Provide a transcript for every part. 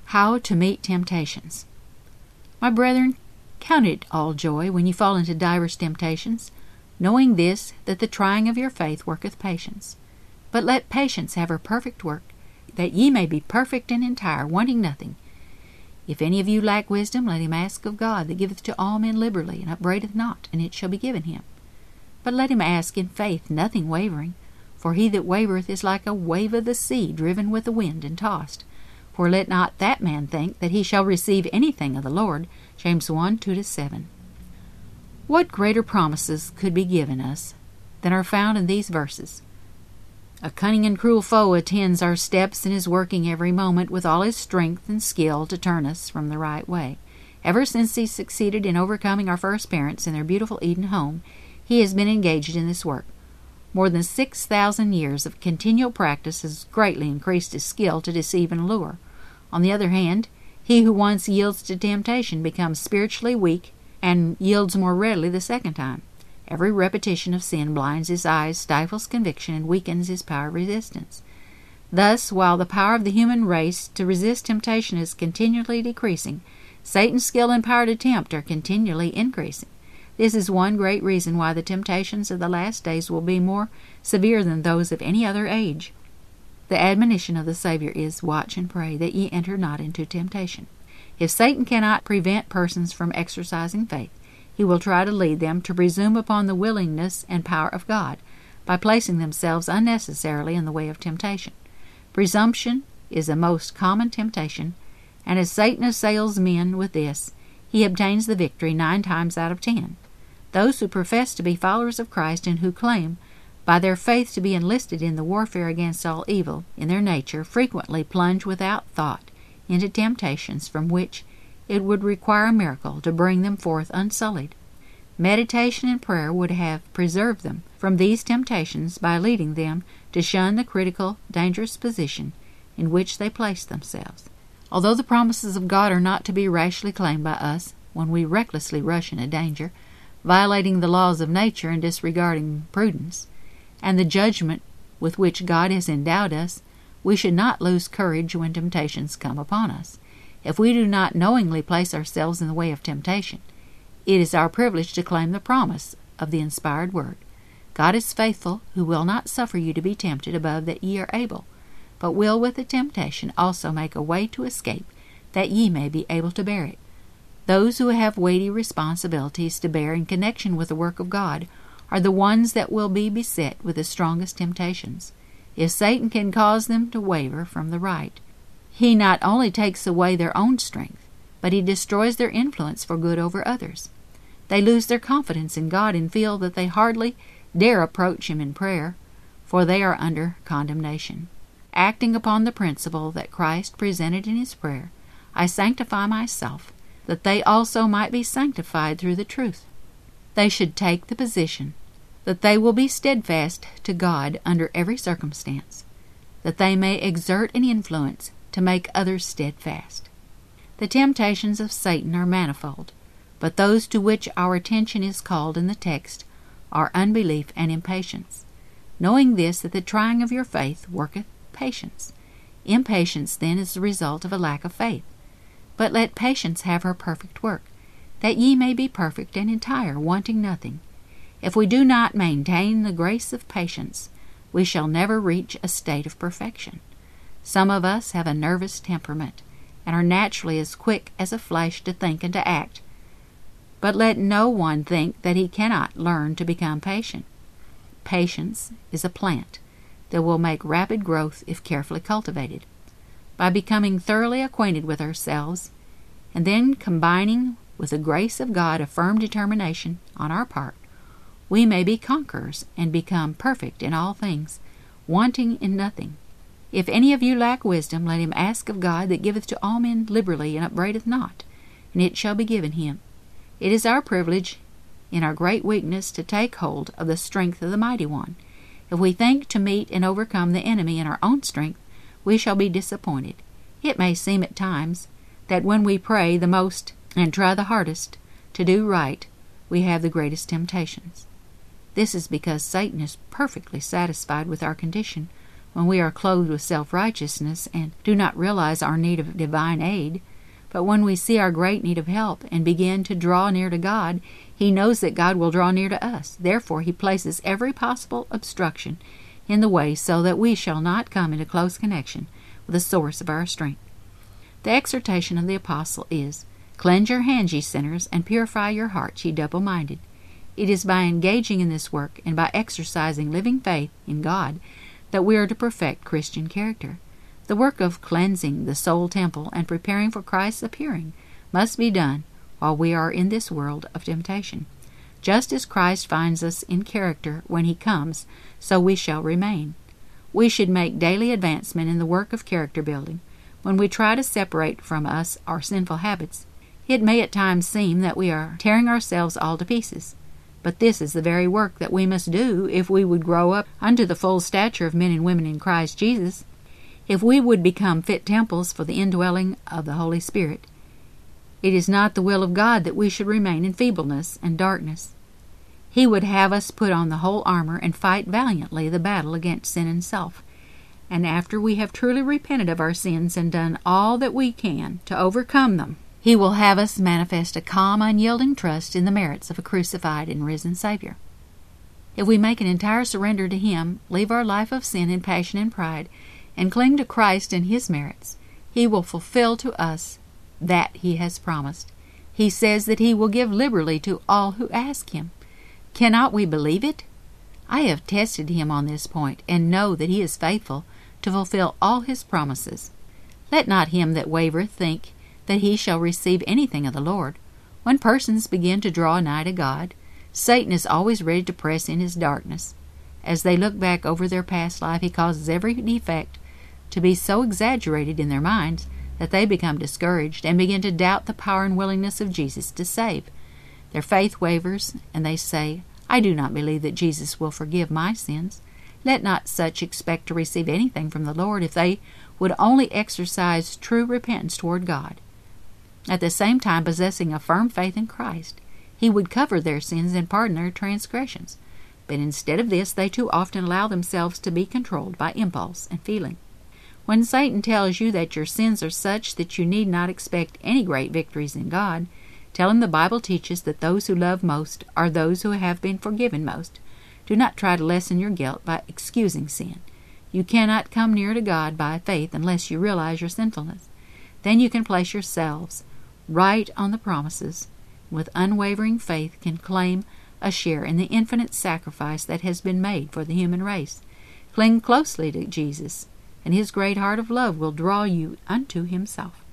How to meet temptations. My brethren, count it all joy when you fall into divers temptations, knowing this, that the trying of your faith worketh patience. But let patience have her perfect work, that ye may be perfect and entire, wanting nothing. If any of you lack wisdom, let him ask of God, that giveth to all men liberally, and upbraideth not, and it shall be given him. But let him ask in faith, nothing wavering. For he that wavereth is like a wave of the sea, driven with the wind and tossed. For let not that man think that he shall receive anything of the Lord. James 1:2-7. What greater promises could be given us than are found in these verses? A cunning and cruel foe attends our steps and is working every moment with all his strength and skill to turn us from the right way. Ever since he succeeded in overcoming our first parents in their beautiful Eden home, he has been engaged in this work. More than 6,000 years of continual practice has greatly increased his skill to deceive and lure. On the other hand, he who once yields to temptation becomes spiritually weak and yields more readily the second time. Every repetition of sin blinds his eyes, stifles conviction, and weakens his power of resistance. Thus, while the power of the human race to resist temptation is continually decreasing, Satan's skill and power to tempt are continually increasing. This is one great reason why the temptations of the last days will be more severe than those of any other age. The admonition of the Savior is, "Watch and pray, that ye enter not into temptation." If Satan cannot prevent persons from exercising faith, he will try to lead them to presume upon the willingness and power of God, by placing themselves unnecessarily in the way of temptation. Presumption is a most common temptation, and as Satan assails men with this, he obtains the victory 9 times out of 10. Those who profess to be followers of Christ and who claim by their faith to be enlisted in the warfare against all evil in their nature frequently plunge without thought into temptations from which it would require a miracle to bring them forth unsullied. Meditation and prayer would have preserved them from these temptations by leading them to shun the critical, dangerous position in which they place themselves. Although the promises of God are not to be rashly claimed by us when we recklessly rush into danger, violating the laws of nature and disregarding prudence, and the judgment with which God has endowed us, we should not lose courage when temptations come upon us. If we do not knowingly place ourselves in the way of temptation, it is our privilege to claim the promise of the inspired word. God is faithful, who will not suffer you to be tempted above that ye are able, but will with the temptation also make a way to escape, that ye may be able to bear it. Those who have weighty responsibilities to bear in connection with the work of God are the ones that will be beset with the strongest temptations. If Satan can cause them to waver from the right, he not only takes away their own strength, but he destroys their influence for good over others. They lose their confidence in God and feel that they hardly dare approach him in prayer, for they are under condemnation. Acting upon the principle that Christ presented in his prayer, I sanctify myself, that they also might be sanctified through the truth. They should take the position that they will be steadfast to God under every circumstance, that they may exert an influence to make others steadfast. The temptations of Satan are manifold, but those to which our attention is called in the text are unbelief and impatience. Knowing this, that the trying of your faith worketh patience. Impatience, then, is the result of a lack of faith. But let patience have her perfect work, that ye may be perfect and entire, wanting nothing. If we do not maintain the grace of patience, we shall never reach a state of perfection. Some of us have a nervous temperament, and are naturally as quick as a flash to think and to act. But let no one think that he cannot learn to become patient. Patience is a plant that will make rapid growth if carefully cultivated. By becoming thoroughly acquainted with ourselves, and then combining with the grace of God a firm determination on our part, we may be conquerors and become perfect in all things, wanting in nothing. If any of you lack wisdom, let him ask of God, that giveth to all men liberally, and upbraideth not, and it shall be given him. It is our privilege, in our great weakness, to take hold of the strength of the Mighty One. If we think to meet and overcome the enemy in our own strength, we shall be disappointed. It may seem at times that when we pray the most and try the hardest to do right, we have the greatest temptations. This is because Satan is perfectly satisfied with our condition, when we are clothed with self-righteousness and do not realize our need of divine aid. But when we see our great need of help and begin to draw near to God, He knows that God will draw near to us. Therefore, He places every possible obstruction in the way so that we shall not come into close connection with the source of our strength. The exhortation of the apostle is, "Cleanse your hands, ye sinners, and purify your hearts, ye double-minded." It is by engaging in this work and by exercising living faith in God that we are to perfect Christian character. The work of cleansing the soul temple and preparing for Christ's appearing must be done while we are in this world of temptation. Just as Christ finds us in character when He comes, so we shall remain. We should make daily advancement in the work of character building. When we try to separate from us our sinful habits, it may at times seem that we are tearing ourselves all to pieces. But this is the very work that we must do if we would grow up unto the full stature of men and women in Christ Jesus, if we would become fit temples for the indwelling of the Holy Spirit. It is not the will of God that we should remain in feebleness and darkness. He would have us put on the whole armor and fight valiantly the battle against sin and self. And after we have truly repented of our sins and done all that we can to overcome them, He will have us manifest a calm, unyielding trust in the merits of a crucified and risen Savior. If we make an entire surrender to Him, leave our life of sin and passion and pride, and cling to Christ and His merits, He will fulfill to us that He has promised. He says that He will give liberally to all who ask Him. Cannot we believe it? I have tested Him on this point, and know that He is faithful to fulfill all His promises. Let not him that wavereth think that he shall receive anything of the Lord. When persons begin to draw nigh to God, Satan is always ready to press in his darkness. As they look back over their past life, he causes every defect to be so exaggerated in their minds that they become discouraged and begin to doubt the power and willingness of Jesus to save. Their faith wavers, and they say, "I do not believe that Jesus will forgive my sins." Let not such expect to receive anything from the Lord if they would only exercise true repentance toward God. At the same time possessing a firm faith in Christ, He would cover their sins and pardon their transgressions. But instead of this, they too often allow themselves to be controlled by impulse and feeling. When Satan tells you that your sins are such that you need not expect any great victories in God, tell him the Bible teaches that those who love most are those who have been forgiven most. Do not try to lessen your guilt by excusing sin. You cannot come near to God by faith unless you realize your sinfulness. Then you can place yourselves right on the promises, and with unwavering faith can claim a share in the infinite sacrifice that has been made for the human race. Cling closely to Jesus, and His great heart of love will draw you unto Himself.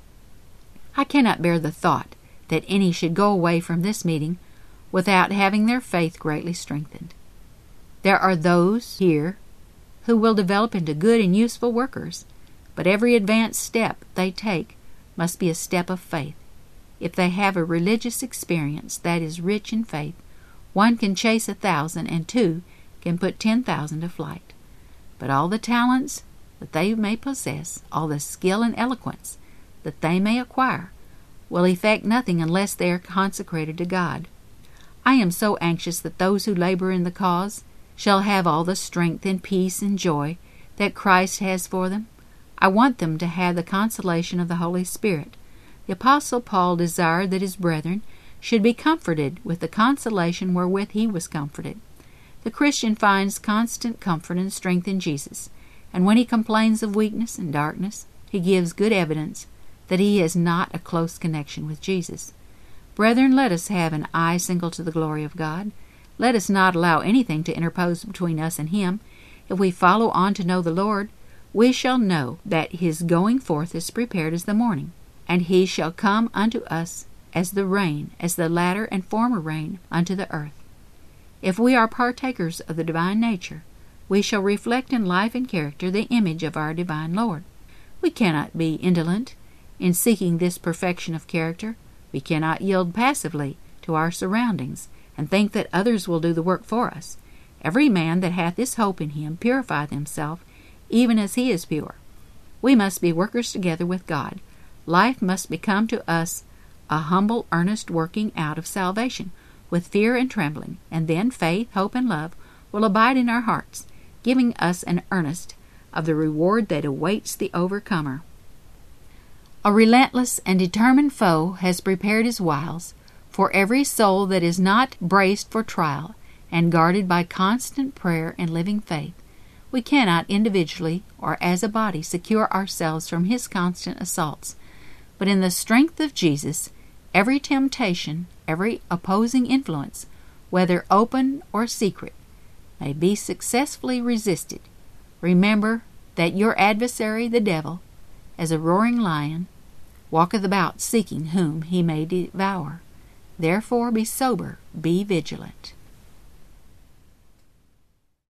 I cannot bear the thought that any should go away from this meeting without having their faith greatly strengthened. There are those here who will develop into good and useful workers, but every advanced step they take must be a step of faith. If they have a religious experience that is rich in faith, one can chase 1,000 and two can put 10,000 to flight. But all the talents that they may possess, all the skill and eloquence that they may acquire, will effect nothing unless they are consecrated to God. I am so anxious that those who labor in the cause shall have all the strength and peace and joy that Christ has for them. I want them to have the consolation of the Holy Spirit. The Apostle Paul desired that his brethren should be comforted with the consolation wherewith he was comforted. The Christian finds constant comfort and strength in Jesus, and when he complains of weakness and darkness, he gives good evidence that he has not a close connection with Jesus. Brethren, let us have an eye single to the glory of God. Let us not allow anything to interpose between us and Him. If we follow on to know the Lord, we shall know that His going forth is prepared as the morning, and He shall come unto us as the rain, as the latter and former rain unto the earth. If we are partakers of the divine nature, we shall reflect in life and character the image of our divine Lord. We cannot be indolent in seeking this perfection of character. We cannot yield passively to our surroundings and think that others will do the work for us. Every man that hath this hope in Him purifieth himself, even as He is pure. We must be workers together with God. Life must become to us a humble, earnest working out of salvation, with fear and trembling, and then faith, hope, and love will abide in our hearts, giving us an earnest, of the reward that awaits the overcomer. A relentless and determined foe has prepared his wiles for every soul that is not braced for trial and guarded by constant prayer and living faith. We cannot individually or as a body secure ourselves from his constant assaults, but in the strength of Jesus, every temptation, every opposing influence, whether open or secret, may be successfully resisted. Remember that your adversary, the devil, as a roaring lion, walketh about seeking whom he may devour. Therefore be sober, be vigilant.